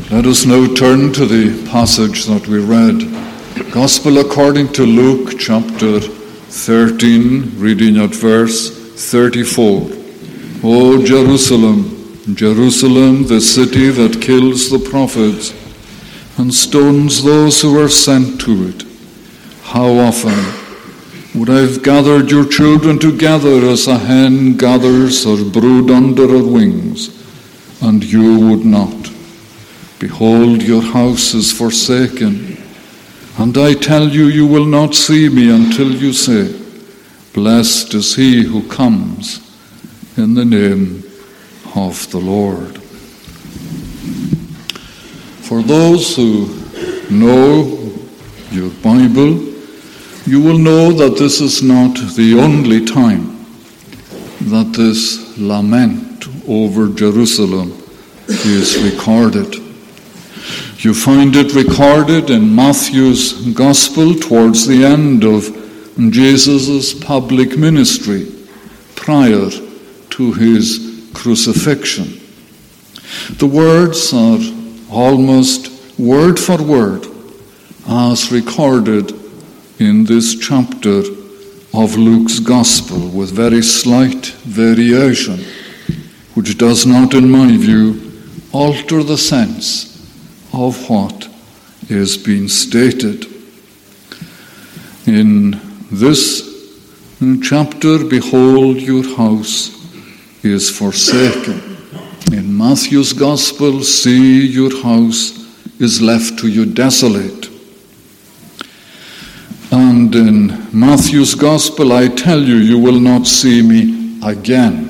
Let us now turn to the passage that we read. Gospel according to Luke chapter 13, reading at verse 34. O Jerusalem, Jerusalem, the city that kills the prophets and stones those who are sent to it. How often would I have gathered your children together as a hen gathers her brood under her wings, and you would not. Behold, your house is forsaken, and I tell you, you will not see me until you say, Blessed is he who comes in the name of the Lord. For those who know your Bible, you will know that this is not the only time that this lament over Jerusalem is recorded. You find it recorded in Matthew's Gospel towards the end of Jesus' public ministry prior to his crucifixion. The words are almost word for word as recorded in this chapter of Luke's Gospel, with very slight variation, which does not, in my view, alter the sense of what is being stated. In this chapter, behold, your house is forsaken. In Matthew's Gospel, see, your house is left to you desolate. And in Matthew's Gospel, I tell you, you will not see me again.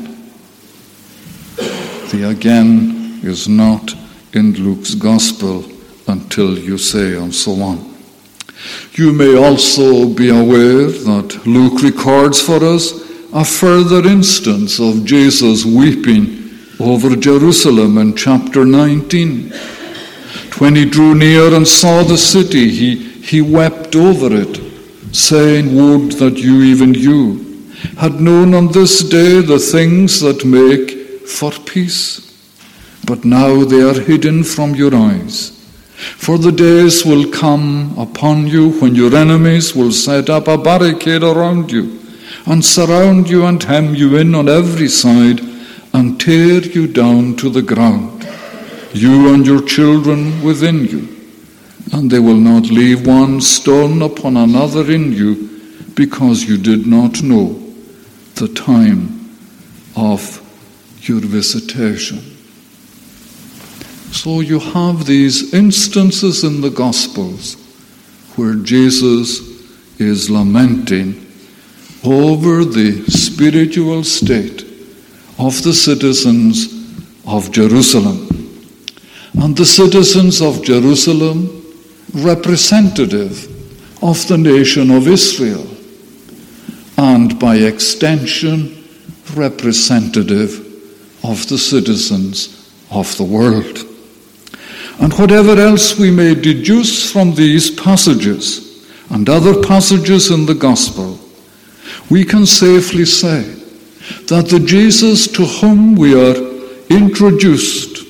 The again is not in Luke's Gospel until you say, and so on. You may also be aware that Luke records for us a further instance of Jesus weeping over Jerusalem in chapter 19. When he drew near and saw the city, he wept over it, saying, Would that you, even you, had known on this day the things that make for peace. But now they are hidden from your eyes. For the days will come upon you when your enemies will set up a barricade around you and surround you and hem you in on every side and tear you down to the ground, you and your children within you. And they will not leave one stone upon another in you, because you did not know the time of your visitation. So you have these instances in the Gospels where Jesus is lamenting over the spiritual state of the citizens of Jerusalem. And the citizens of Jerusalem, representative of the nation of Israel, and by extension, representative of the citizens of the world. And whatever else we may deduce from these passages and other passages in the Gospel, we can safely say that the Jesus to whom we are introduced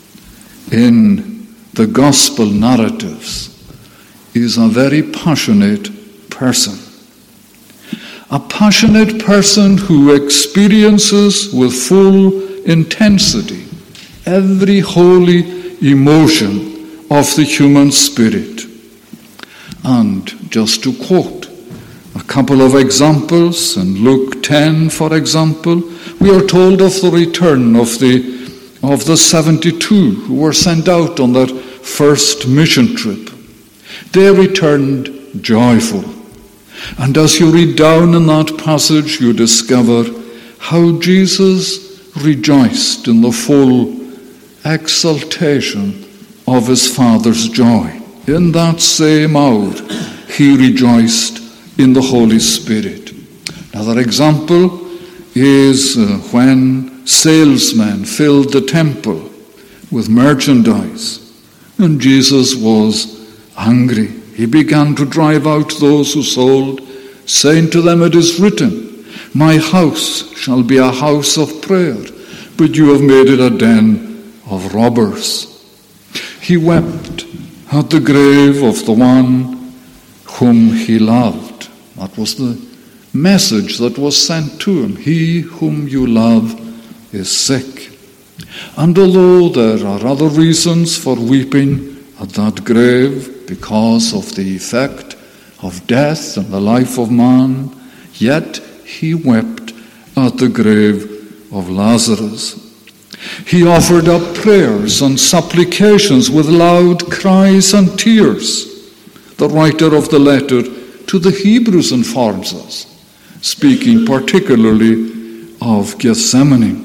in the Gospel narratives is a very passionate person. A passionate person who experiences with full intensity every holy emotion of the human spirit. And just to quote a couple of examples, in Luke 10, for example, we are told of the return of the 72 who were sent out on that first mission trip. They returned joyful. And as you read down in that passage, you discover how Jesus rejoiced in the full exaltation of his Father's joy. In that same hour, he rejoiced in the Holy Spirit. Another example is when salesmen filled the temple with merchandise, and Jesus was angry. He began to drive out those who sold, saying to them, It is written, My house shall be a house of prayer, but you have made it a den of robbers. he wept at the grave of the one whom he loved. That was the message that was sent to him. He whom you love is sick. And although there are other reasons for weeping at that grave because of the effect of death in the life of man, yet he wept at the grave of Lazarus. He offered up prayers and supplications with loud cries and tears. The writer of the letter to the Hebrews informs us, speaking particularly of Gethsemane.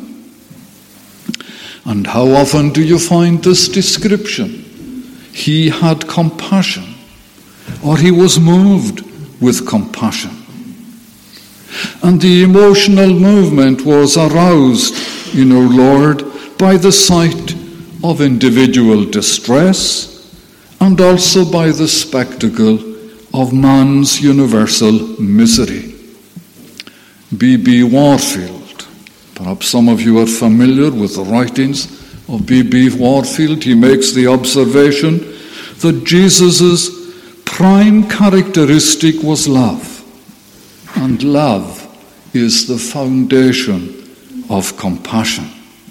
And how often do you find this description? He had compassion, or he was moved with compassion. And the emotional movement was aroused in our Lord by the sight of individual distress and also by the spectacle of man's universal misery. B.B. Warfield, perhaps some of you are familiar with the writings of B.B. Warfield. He makes the observation that Jesus' prime characteristic was love, and love is the foundation of compassion.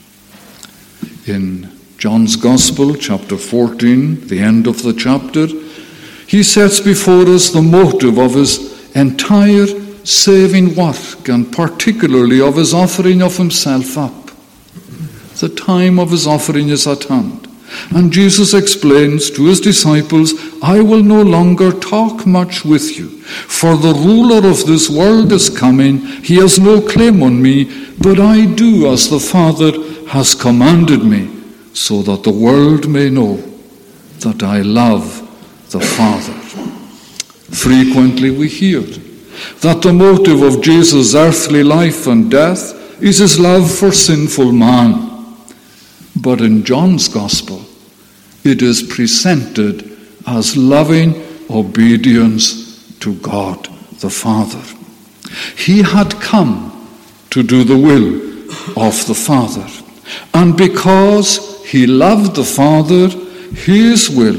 In John's Gospel, chapter 14, the end of the chapter, he sets before us the motive of his entire saving work, and particularly of his offering of himself up. The time of his offering is at hand. And Jesus explains to his disciples, I will no longer talk much with you, for the ruler of this world is coming. He has no claim on me, but I do as the Father has commanded me, so that the world may know that I love the Father. Frequently we hear that the motive of Jesus' earthly life and death is his love for sinful man. But in John's Gospel, it is presented as loving obedience to God the Father. He had come to do the will of the Father. And because he loved the Father, his will,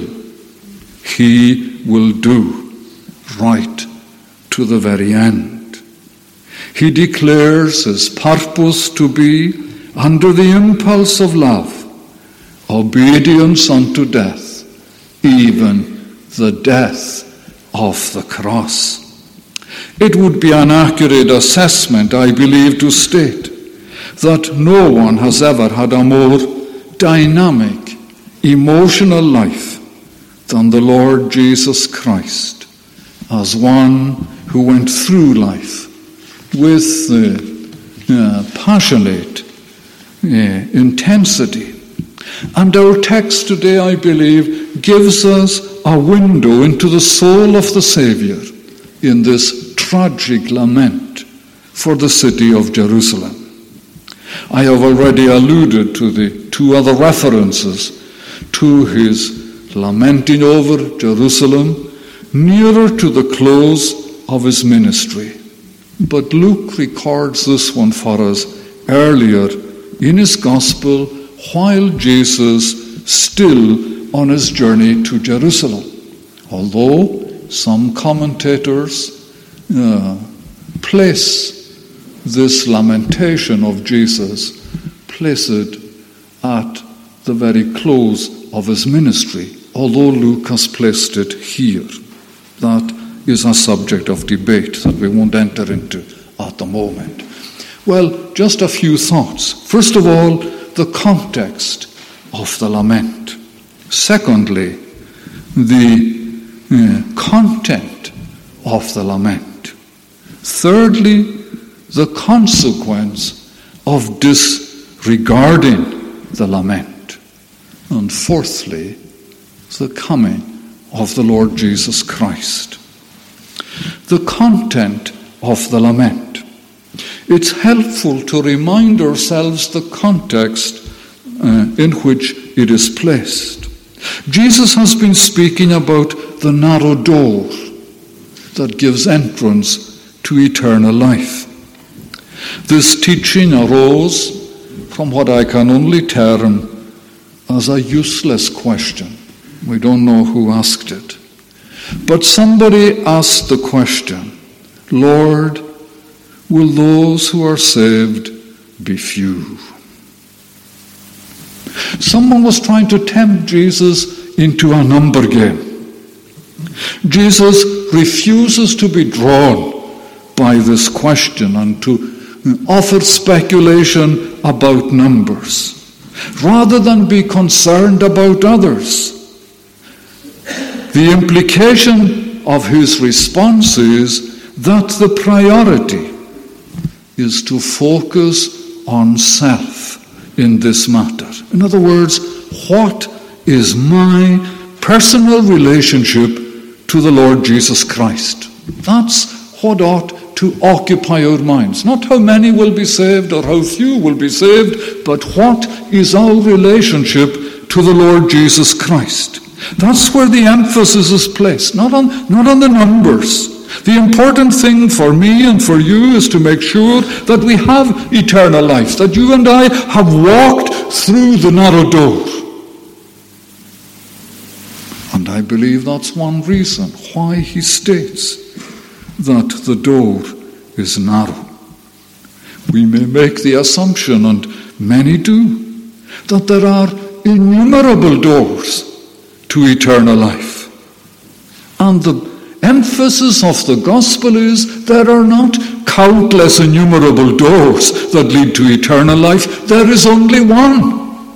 he will do right to the very end. He declares his purpose to be, under the impulse of love, obedience unto death, even the death of the cross. It would be an accurate assessment, I believe, to state that no one has ever had a more dynamic, emotional life than the Lord Jesus Christ, as one who went through life with passionate intensity. And our text today, I believe, gives us a window into the soul of the Savior in this tragic lament for the city of Jerusalem. I have already alluded to the two other references to his lamenting over Jerusalem nearer to the close of his ministry. But Luke records this one for us earlier in his Gospel while Jesus still on his journey to Jerusalem. Although some commentators place this lamentation of Jesus, place it at the very close of his ministry, although Luke has placed it here. That is a subject of debate that we won't enter into at the moment. Well, just a few thoughts. First of all, the context of the lament. Secondly, the content of the lament. Thirdly, the consequence of disregarding the lament. And fourthly, the coming of the Lord Jesus Christ. The content of the lament. It's helpful to remind ourselves the context in which it is placed. Jesus has been speaking about the narrow door that gives entrance to eternal life. This teaching arose from what I can only term as a useless question. We don't know who asked it. But somebody asked the question, Lord, will those who are saved be few? Someone was trying to tempt Jesus into a number game. Jesus refuses to be drawn by this question and to offer speculation about numbers, rather than be concerned about others. The implication of his response is that the priority is to focus on self in this matter. In other words, what is my personal relationship to the Lord Jesus Christ? That's what ought to occupy our minds. Not how many will be saved or how few will be saved, but what is our relationship to the Lord Jesus Christ? That's where the emphasis is placed, not on the numbers. The important thing for me and for you is to make sure that we have eternal life, that you and I have walked through the narrow door. And I believe that's one reason why he states that the door is narrow. We may make the assumption, and many do, that there are innumerable doors to eternal life. And the emphasis of the gospel is there are not countless innumerable doors that lead to eternal life. There is only one.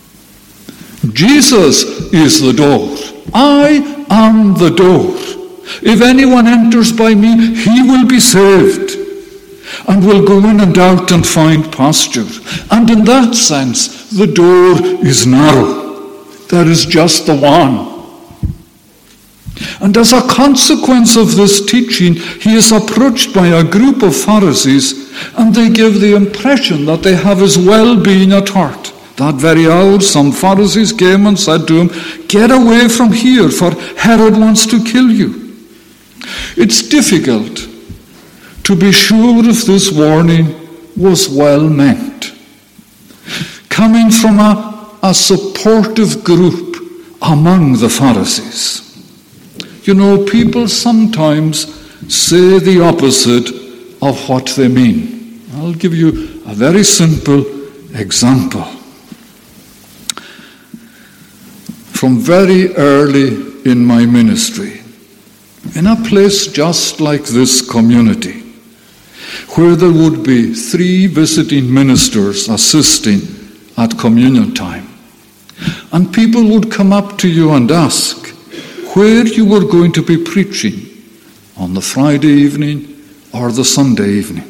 Jesus is the door. I am the door. If anyone enters by me, he will be saved and will go in and out and find pasture. And in that sense, the door is narrow. There is just the one. And as a consequence of this teaching, he is approached by a group of Pharisees, and they give the impression that they have his well-being at heart. That very hour, some Pharisees came and said to him, "Get away from here, for Herod wants to kill you." It's difficult to be sure if this warning was well meant. Coming from a supportive group among the Pharisees. You know, people sometimes say the opposite of what they mean. I'll give you a very simple example. From very early in my ministry, in a place just like this community, where there would be 3 visiting ministers assisting at communion time, and people would come up to you and ask where you were going to be preaching, on the Friday evening or the Sunday evening.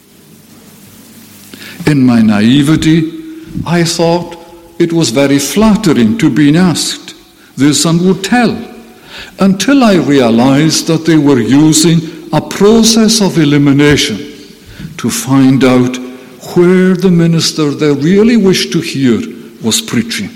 In my naivety, I thought it was very flattering to be asked this and would tell, until I realized that they were using a process of elimination to find out where the minister they really wished to hear was preaching.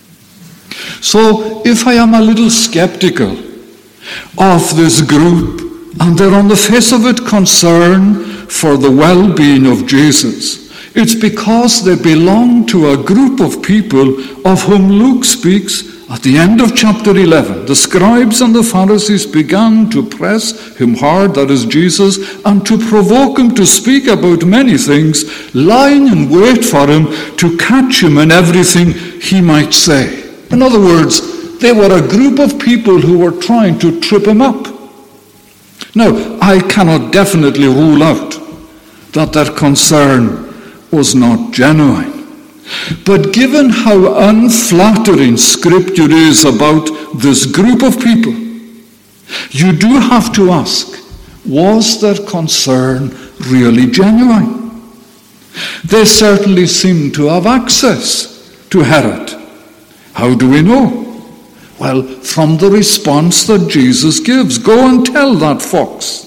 So if I am a little skeptical of this group, and they're on the face of it concerned for the well-being of Jesus, it's because they belong to a group of people of whom Luke speaks at the end of chapter 11. The scribes and the Pharisees began to press him hard, that is Jesus, and to provoke him to speak about many things, lying in wait for him to catch him in everything he might say. In other words, they were a group of people who were trying to trip him up. Now, I cannot definitely rule out that their concern was not genuine. But given how unflattering Scripture is about this group of people, you do have to ask, was their concern really genuine? They certainly seem to have access to Herod. How do we know? Well, from the response that Jesus gives. Go and tell that fox.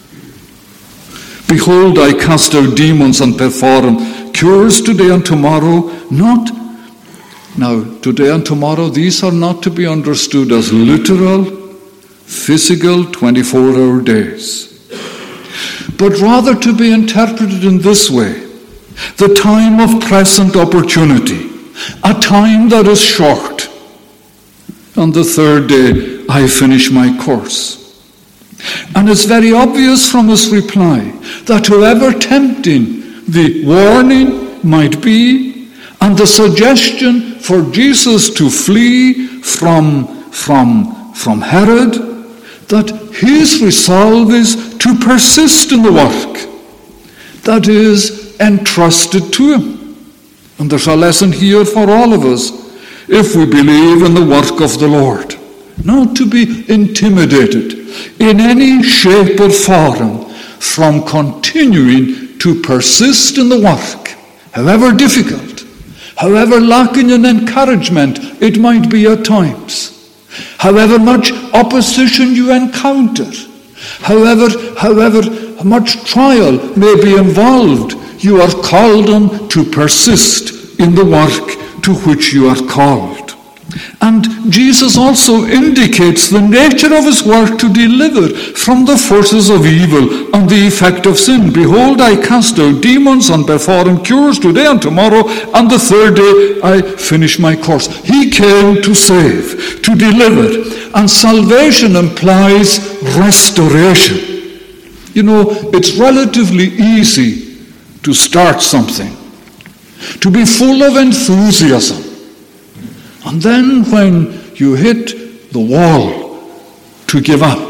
Behold, I cast out demons and perform cures today and tomorrow. Now, today and tomorrow, these are not to be understood as literal, physical, 24-hour days, but rather to be interpreted in this way: the time of present opportunity, a time that is short, On the third day, I finish my course. And it's very obvious from his reply that however tempting the warning might be, and the suggestion for Jesus to flee from Herod, that his resolve is to persist in the work that is entrusted to him. And there's a lesson here for all of us if we believe in the work of the Lord. Not to be intimidated in any shape or form from continuing to persist in the work, however difficult, however lacking in encouragement it might be at times, however much opposition you encounter, however much trial may be involved, you are called on to persist in the work to which you are called. And Jesus also indicates the nature of his work to deliver from the forces of evil and the effect of sin. Behold, I cast out demons and perform cures today and tomorrow, and the third day I finish my course. He came to save, to deliver, and salvation implies restoration. You know, it's relatively easy to start something, to be full of enthusiasm. And then when you hit the wall, to give up.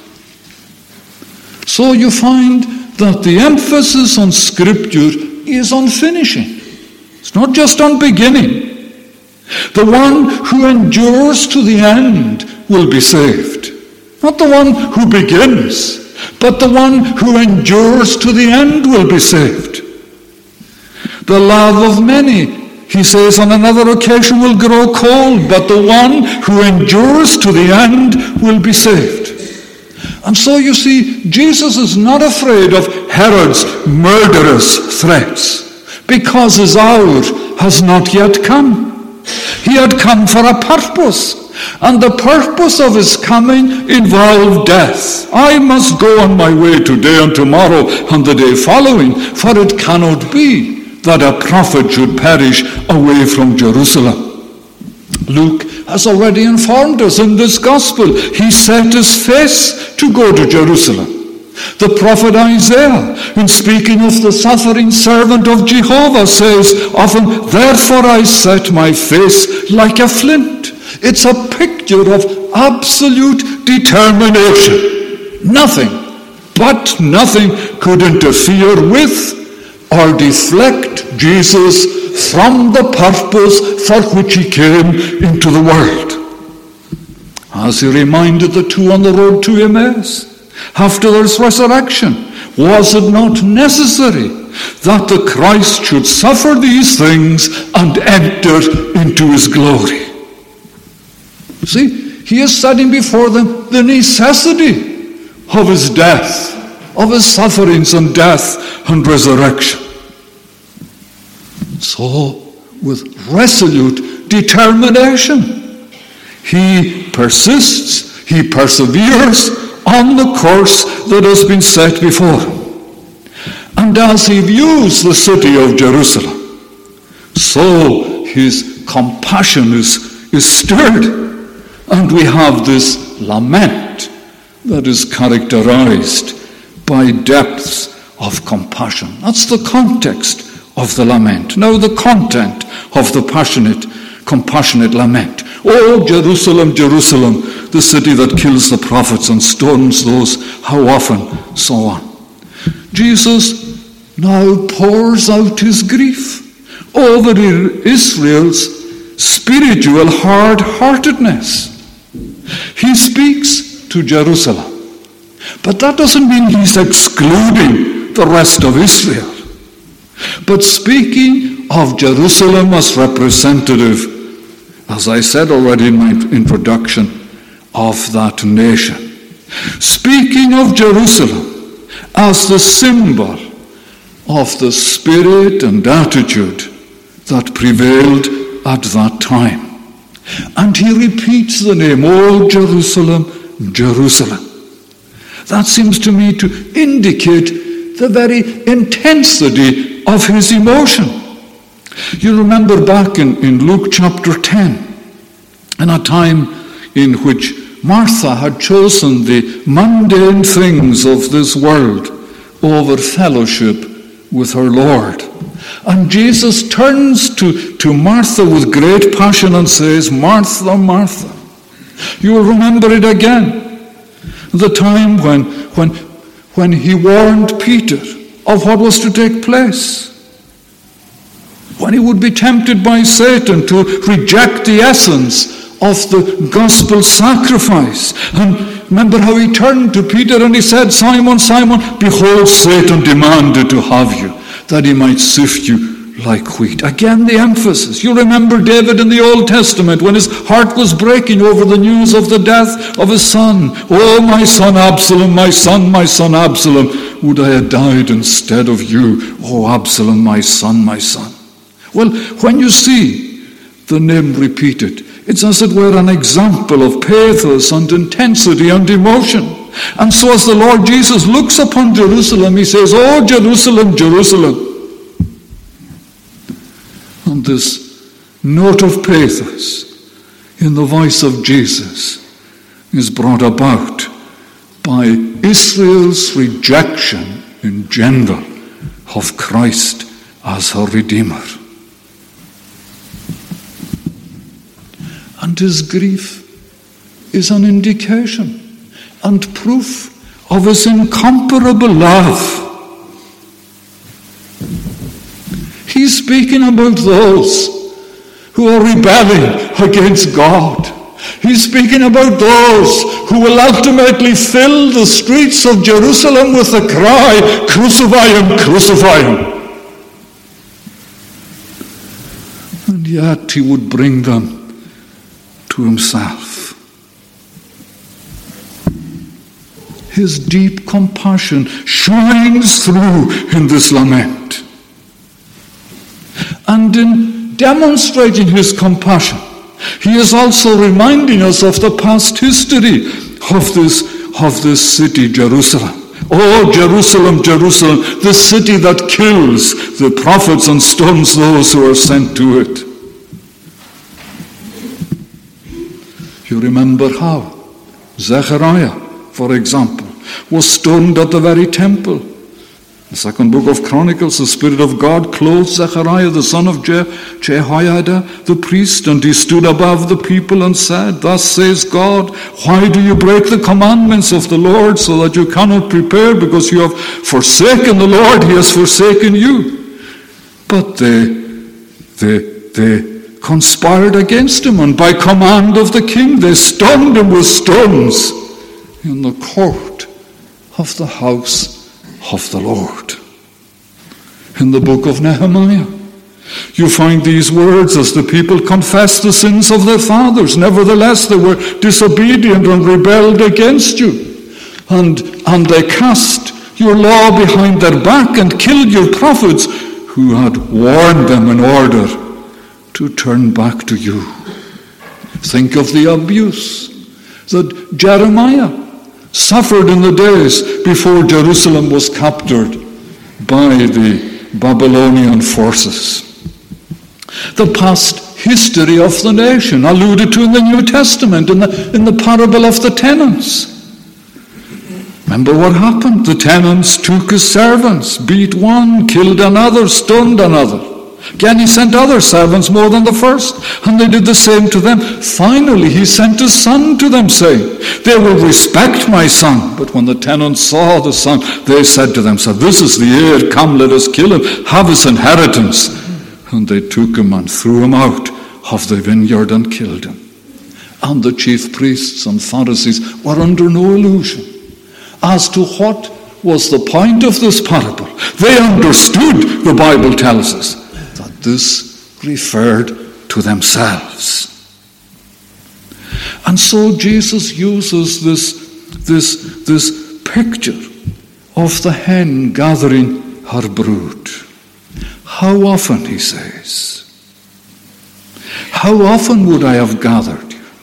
So you find that the emphasis on Scripture is on finishing. It's not just on beginning. The one who endures to the end will be saved. Not the one who begins, but the one who endures to the end will be saved. The love of many, he says on another occasion, will grow cold, but the one who endures to the end will be saved. And so you see, Jesus is not afraid of Herod's murderous threats, because his hour has not yet come. He had come for a purpose, and the purpose of his coming involved death. I must go on my way today and tomorrow and the day following, for it cannot be that a prophet should perish away from Jerusalem. Luke has already informed us in this gospel. He set his face to go to Jerusalem. The prophet Isaiah, in speaking of the suffering servant of Jehovah, says often, therefore I set my face like a flint. It's a picture of absolute determination. Nothing could interfere with or deflect Jesus from the purpose for which he came into the world. As he reminded the two on the road to Emmaus, after his resurrection, was it not necessary that the Christ should suffer these things and enter into his glory? See, he is setting before them the necessity of his death, of his sufferings and death and resurrection. So, with resolute determination, he persists, he perseveres on the course that has been set before him. And as he views the city of Jerusalem, so his compassion is stirred, and we have this lament that is characterized by depths of compassion. That's the context of the lament. Now the content of the compassionate lament. Oh, Jerusalem, Jerusalem, the city that kills the prophets and stones those, how often, so on. Jesus now pours out his grief over Israel's spiritual hard-heartedness. He speaks to Jerusalem, but that doesn't mean he's excluding the rest of Israel. But speaking of Jerusalem as representative, as I said already in my introduction, of that nation. Speaking of Jerusalem as the symbol of the spirit and attitude that prevailed at that time. And he repeats the name, O Jerusalem, Jerusalem. That seems to me to indicate the very intensity of his emotion. You remember back in Luke chapter 10, in a time in which Martha had chosen the mundane things of this world over fellowship with her Lord. And Jesus turns to Martha with great passion and says, Martha, Martha. You will remember it again. The time when he warned Peter of what was to take place. When he would be tempted by Satan to reject the essence of the gospel sacrifice. And remember how he turned to Peter and he said, Simon, Simon, behold, Satan demanded to have you, that he might sift you like wheat. Again, the emphasis. You remember David in the Old Testament when his heart was breaking over the news of the death of his son. Oh, my son Absalom, my son Absalom, would I had died instead of you. Oh, Absalom, my son, my son. Well, when you see the name repeated, it's as it were an example of pathos and intensity and emotion. And so as the Lord Jesus looks upon Jerusalem, he says, Oh, Jerusalem, Jerusalem. And this note of pathos in the voice of Jesus is brought about by Israel's rejection in general of Christ as her Redeemer. And his grief is an indication and proof of his incomparable love. He's speaking about those who are rebelling against God. He's speaking about those who will ultimately fill the streets of Jerusalem with the cry, Crucify him, crucify him. And yet he would bring them to himself. His deep compassion shines through in this lament. And in demonstrating his compassion, he is also reminding us of the past history of this city, Jerusalem. Oh, Jerusalem, Jerusalem, the city that kills the prophets and stones those who are sent to it. You remember how Zechariah, for example, was stoned at the very temple. The second book of Chronicles, the Spirit of God clothed Zechariah, the son of Jehoiada, the priest, and he stood above the people and said, Thus says God, why do you break the commandments of the Lord so that you cannot prepare? Because you have forsaken the Lord, he has forsaken you. But they conspired against him, and by command of the king, they stoned him with stones in the court of the house of the Lord. In the book of Nehemiah, you find these words as the people confessed the sins of their fathers. Nevertheless, they were disobedient and rebelled against you. And they cast your law behind their back and killed your prophets who had warned them in order to turn back to you. Think of the abuse that Jeremiah suffered in the days before Jerusalem was captured by the Babylonian forces. The past history of the nation alluded to in the New Testament in the parable of the tenants. Remember what happened? The tenants took his servants, beat one, killed another, stoned another. Again, he sent other servants more than the first, and they did the same to them. Finally, he sent his son to them, saying, They will respect my son. But when the tenants saw the son, they said to themselves, This is the heir, come, let us kill him, have his inheritance. And they took him and threw him out of the vineyard and killed him. And the chief priests and Pharisees were under no illusion as to what was the point of this parable. They understood, the Bible tells us, that this referred to themselves. And so Jesus uses this picture of the hen gathering her brood. How often, he says, how often would I have gathered you?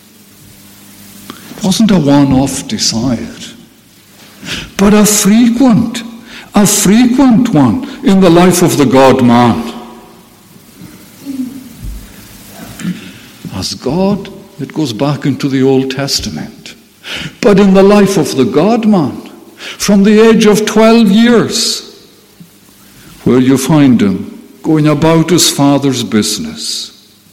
It wasn't a one-off desire, but a frequent one in the life of the God-man. As God it goes back into the Old Testament. But in the life of the God-man, from the age of 12 years, where you find him going about his Father's business,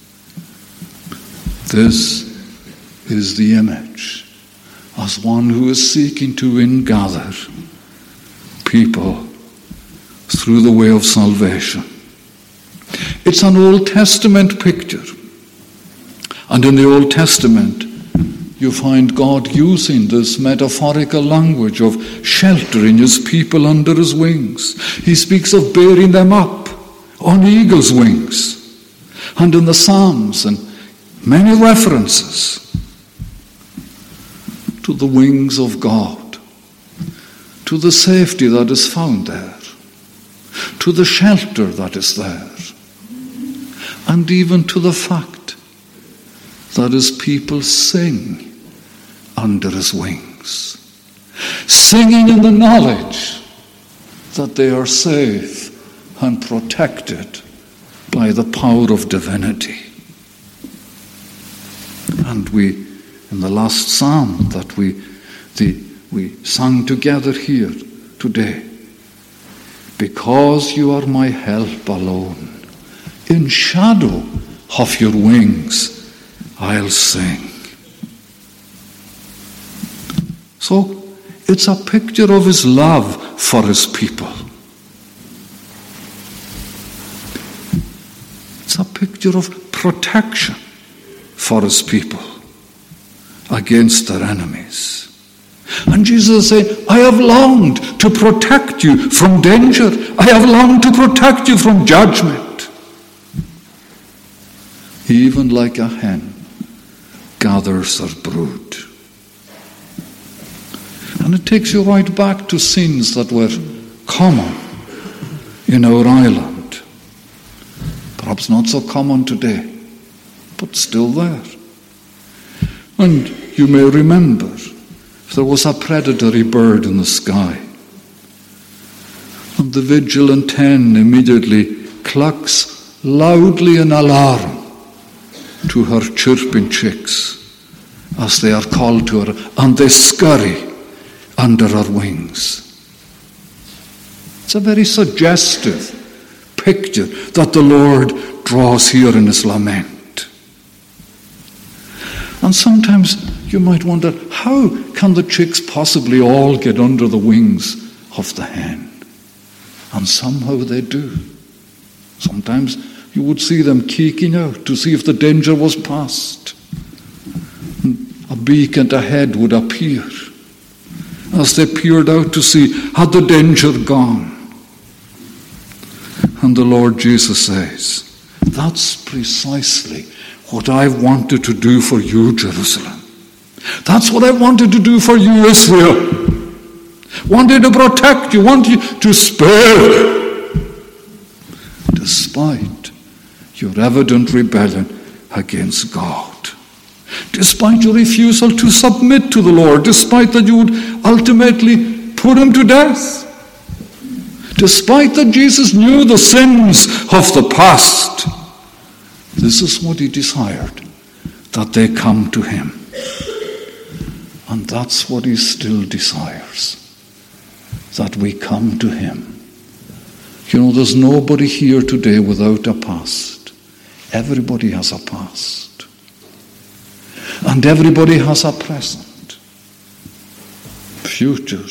this is the image as one who is seeking to ingather people through the way of salvation. It's an Old Testament picture. And in the Old Testament, you find God using this metaphorical language of sheltering his people under his wings. He speaks of bearing them up on eagle's wings. And in the Psalms, and many references to the wings of God, to the safety that is found there, to the shelter that is there, and even to the fact that his people sing under his wings, singing in the knowledge that they are safe and protected by the power of divinity. And we, in the last psalm that we sang together here today, because you are my help alone, in shadow of your wings I'll sing. So it's a picture of his love for his people. It's a picture of protection for his people against their enemies. And Jesus said, I have longed to protect you from danger. I have longed to protect you from judgment. Even like a hen gathers her brood. And it takes you right back to scenes that were common in our island. Perhaps not so common today, but still there. And you may remember, if there was a predatory bird in the sky, and the vigilant hen immediately clucks loudly in alarm to her chirping chicks as they are called to her, and they scurry under her wings. It's a very suggestive picture that the Lord draws here in his lament. And sometimes you might wonder, how can the chicks possibly all get under the wings of the hen? And somehow they do. Sometimes you would see them keeking out to see if the danger was past. A beak and a head would appear as they peered out to see, had the danger gone? And the Lord Jesus says, that's precisely what I wanted to do for you, Jerusalem. That's what I wanted to do for you, Israel. Wanted to protect you, wanted to spare, despite your evident rebellion against God. Despite your refusal to submit to the Lord, despite that you would ultimately put him to death, despite that Jesus knew the sins of the past, this is what he desired, that they come to him. And that's what he still desires, that we come to him. You know, there's nobody here today without a past. Everybody has a past. And everybody has a present. Future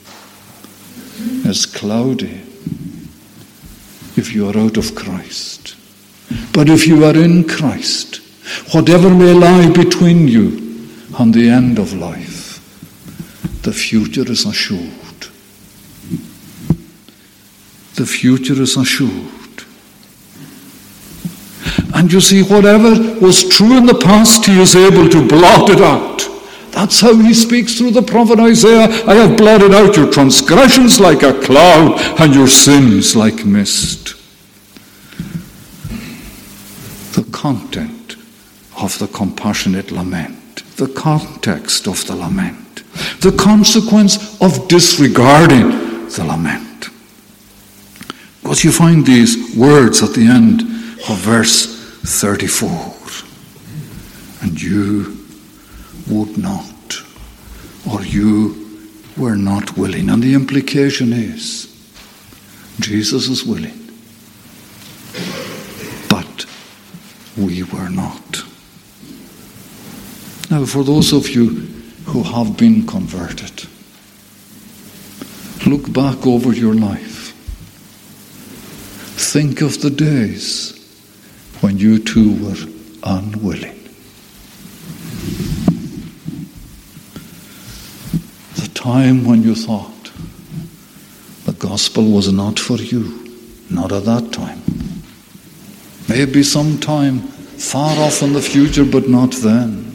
is cloudy if you are out of Christ. But if you are in Christ, whatever may lie between you and the end of life, the future is assured. The future is assured. And you see, whatever was true in the past, he is able to blot it out. That's how he speaks through the prophet Isaiah. I have blotted out your transgressions like a cloud and your sins like mist. The content of the compassionate lament, the context of the lament, the consequence of disregarding the lament. Because you find these words at the end of verse 34. And and you would not, or you were not willing. And the implication is, Jesus is willing, but we were not. Now, for those of you who have been converted, look back over your life. Think of the days when you too were unwilling. The time when you thought the gospel was not for you, not at that time. Maybe sometime far off in the future, but not then.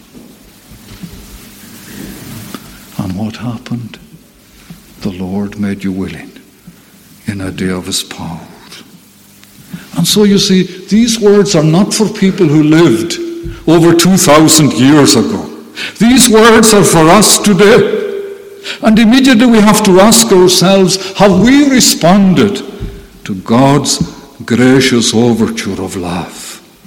And what happened? The Lord made you willing in a day of his power. And so you see, these words are not for people who lived over 2,000 years ago. These words are for us today. And immediately we have to ask ourselves, have we responded to God's gracious overture of love?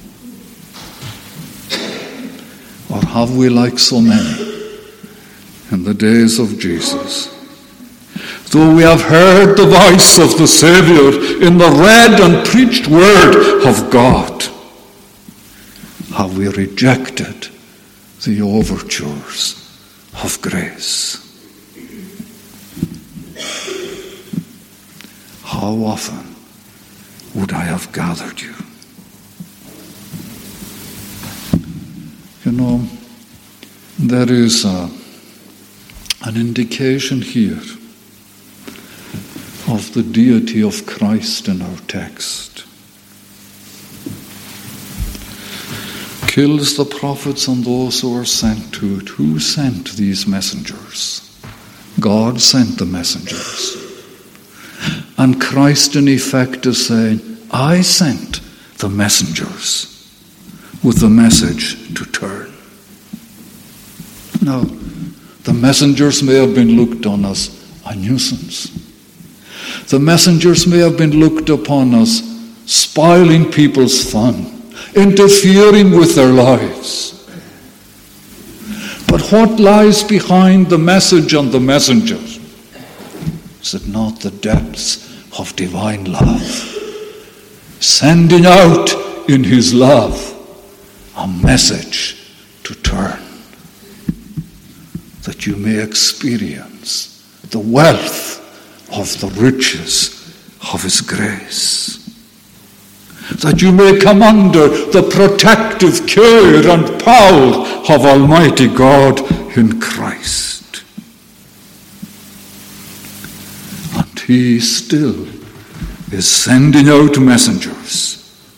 Or have we, like so many in the days of Jesus, though we have heard the voice of the Saviour in the read and preached word of God, have we rejected the overtures of grace? How often would I have gathered you? You know, there is an indication here of the deity of Christ in our text. Kills the prophets and those who are sent to it. Who sent these messengers? God sent the messengers. And Christ in effect is saying, I sent the messengers with the message to turn. Now, the messengers may have been looked on as a nuisance. The messengers may have been looked upon as spoiling people's fun, interfering with their lives. But what lies behind the message and the messengers? Is it not the depths of divine love? Sending out in his love a message to turn, that you may experience the wealth of the riches of his grace, that you may come under the protective care and power of Almighty God in Christ. And he still is sending out messengers.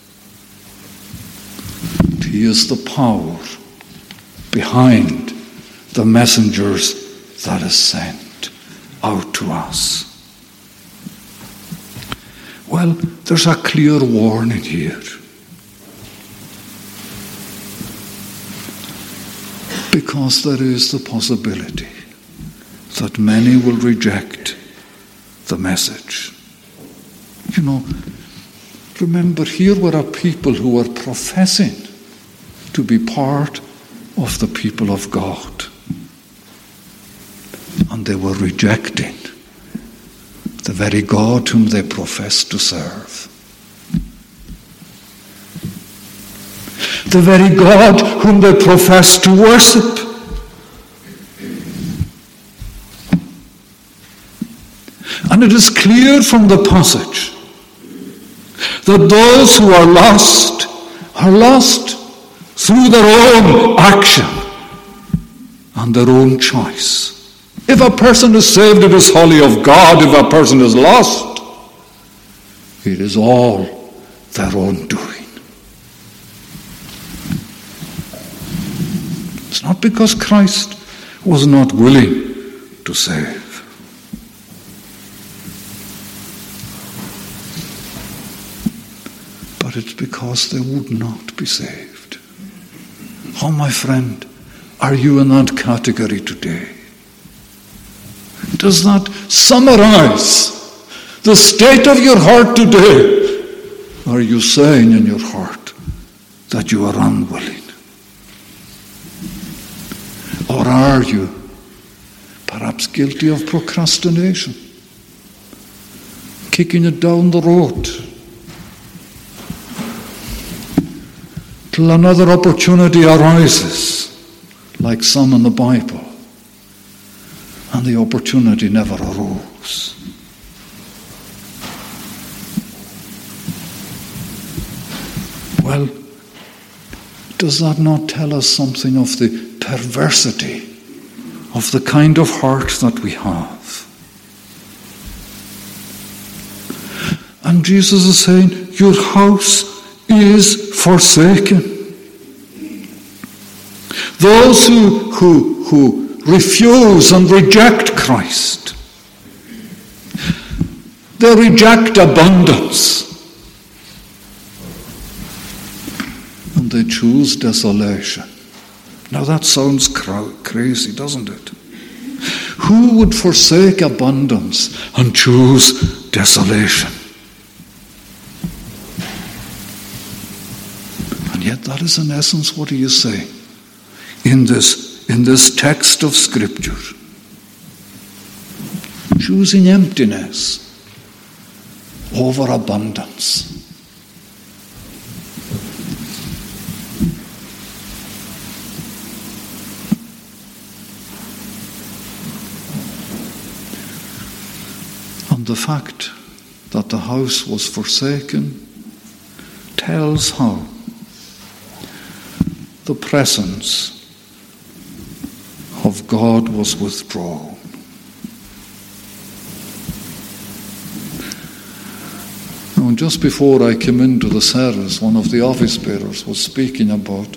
He is the power behind the messengers that is sent out to us. Well, there's a clear warning here. Because there is the possibility that many will reject the message. You know, remember, here were a people who were professing to be part of the people of God. And they were rejecting the very God whom they professed to serve. The very God whom they professed to worship. And it is clear from the passage that those who are lost through their own action and their own choice. If a person is saved, it is wholly of God. If a person is lost, it is all their own doing. It's not because Christ was not willing to save. But it's because they would not be saved. Oh, my friend, are you in that category today? Does that summarize the state of your heart today? Are you saying in your heart that you are unwilling? Or are you perhaps guilty of procrastination? Kicking it down the road till another opportunity arises, like some in the Bible, and the opportunity never arose. Well, does that not tell us something of the perversity of the kind of heart that we have? And Jesus is saying, your house is forsaken. Those who refuse and reject Christ, they reject abundance. And they choose desolation. Now that sounds crazy, doesn't it? Who would forsake abundance and choose desolation? And yet that is in essence what he is saying in this text of Scripture. Choosing emptiness over abundance. And the fact that the house was forsaken tells how the presence of God was withdrawn. Now, just before I came into the service, one of the office bearers was speaking about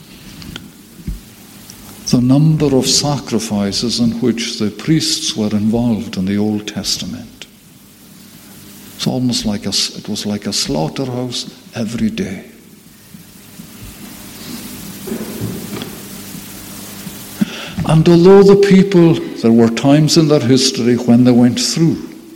the number of sacrifices in which the priests were involved in the Old Testament. It's almost like it was like a slaughterhouse every day. And although the people, there were times in their history when they went through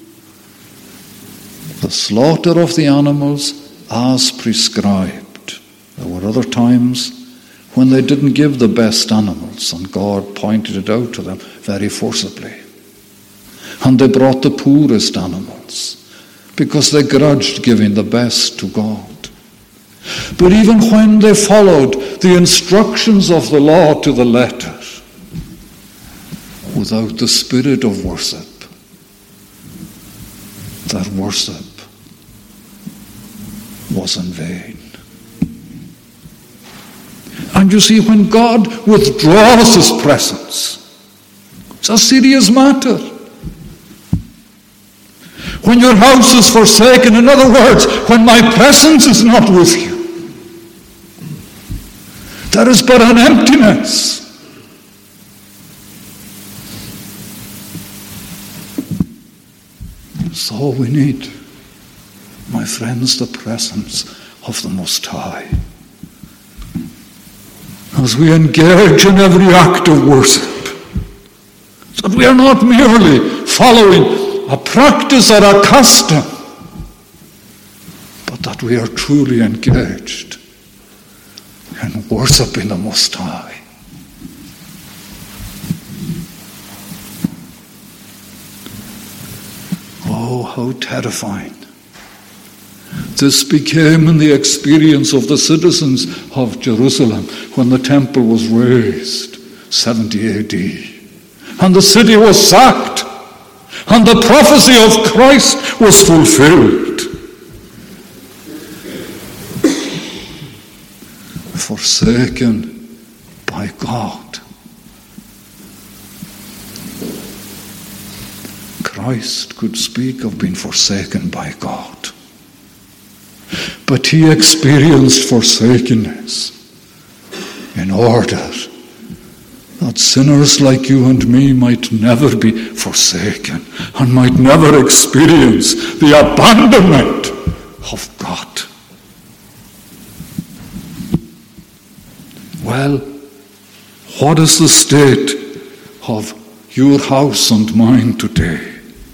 the slaughter of the animals as prescribed, there were other times when they didn't give the best animals, and God pointed it out to them very forcibly. And they brought the poorest animals because they grudged giving the best to God. But even when they followed the instructions of the law to the letter, without the spirit of worship, that worship was in vain. And you see, when God withdraws his presence, it's a serious matter. When your house is forsaken, in other words, when my presence is not with you, there is but an emptiness. So we need, my friends, the presence of the Most High. As we engage in every act of worship, so that we are not merely following a practice or a custom, but that we are truly engaged in worshiping the Most High. Oh, how terrifying this became in the experience of the citizens of Jerusalem when the temple was razed, 70 AD. And the city was sacked, and the prophecy of Christ was fulfilled. Forsaken by God. Christ could speak of being forsaken by God. But he experienced forsakenness in order that sinners like you and me might never be forsaken and might never experience the abandonment of God. Well, what is the state of your house and mine today?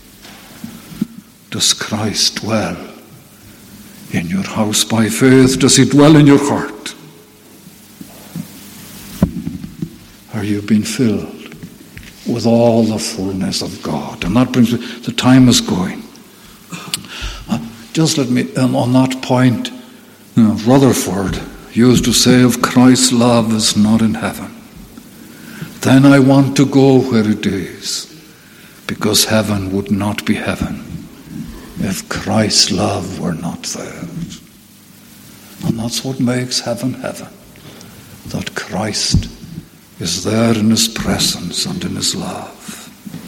Does Christ dwell in your house by faith? Does he dwell in your heart? Are are you being filled with all the fullness of God? And that brings me, the time is going. Just let me, on that point, Rutherford used to say, if Christ's love is not in heaven, then I want to go where it is, because heaven would not be heaven if Christ's love were not there. And that's what makes heaven heaven, that Christ is there in his presence and in his love.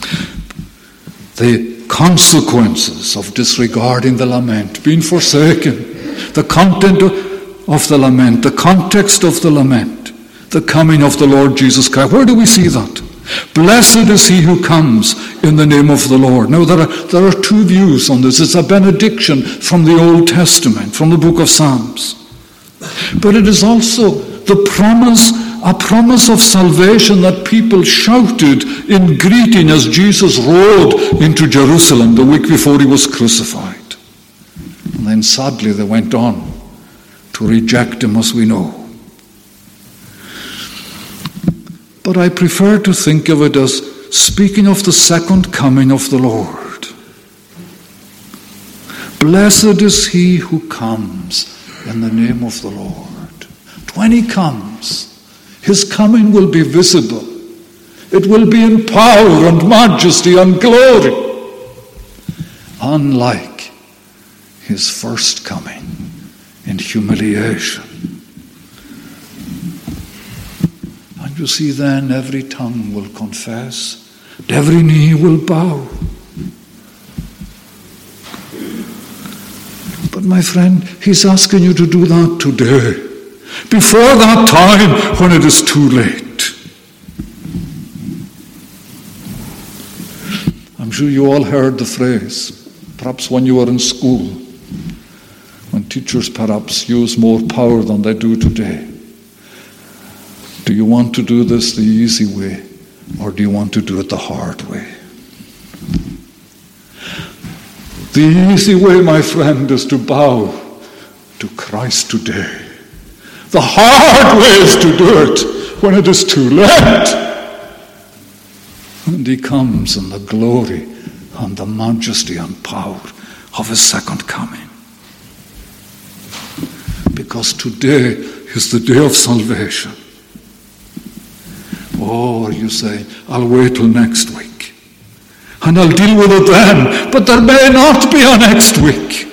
The consequences of disregarding the lament, being forsaken, the content of the lament, the context of the lament, the coming of the Lord Jesus Christ. Where do we see that? Blessed is he who comes in the name of the Lord. Now there are two views on this. It's a benediction from the Old Testament, from the book of Psalms. But it is also the promise, a promise of salvation that people shouted in greeting as Jesus rode into Jerusalem the week before he was crucified. And then sadly they went on to reject him, as we know. But I prefer to think of it as speaking of the second coming of the Lord. Blessed is he who comes in the name of the Lord. When he comes, his coming will be visible. It will be in power and majesty and glory, unlike his first coming in humiliation. And you see, then every tongue will confess, and every knee will bow. But my friend, he's asking you to do that today, before that time when it is too late. I'm sure you all heard the phrase, perhaps when you were in school, when teachers perhaps use more power than they do today. Do you want to do this the easy way, or do you want to do it the hard way? The easy way, my friend, is to bow to Christ today. The hard way is to do it when it is too late. And he comes in the glory and the majesty and power of his second coming. Because today is the day of salvation. Oh, are you saying, I'll wait till next week, and I'll deal with it then, but there may not be a next week.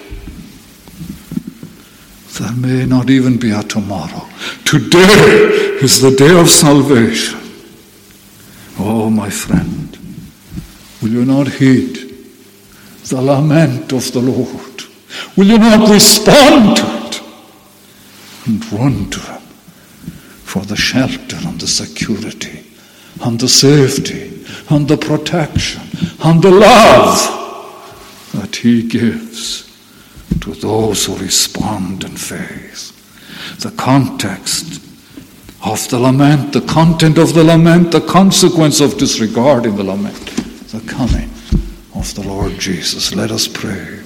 There may not even be a tomorrow. Today is the day of salvation. Oh, my friend, will you not heed the lament of the Lord? Will you not respond to it and run to him for the shelter and the security and the safety and the protection and the love that he gives to those who respond in faith? The context of the lament, the content of the lament, the consequence of disregarding the lament, the coming of the Lord Jesus. Let us pray.